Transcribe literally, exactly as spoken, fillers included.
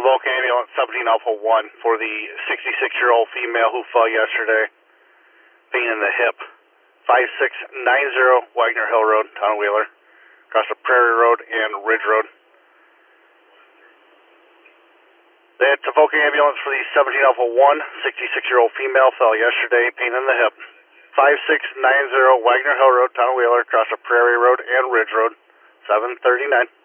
Tavoke ambulance seventeen Alpha one for the sixty-six-year-old female who fell yesterday, pain in the hip. five six nine zero Wagner Hill Road, Town of Wheeler, across the Prairie Road and Ridge Road. The Tavoke ambulance for the seventeen Alpha one, sixty-six-year-old female fell yesterday, pain in the hip. five six nine zero Wagner Hill Road, Town of Wheeler, across the Prairie Road and Ridge Road, seven thirty-nine.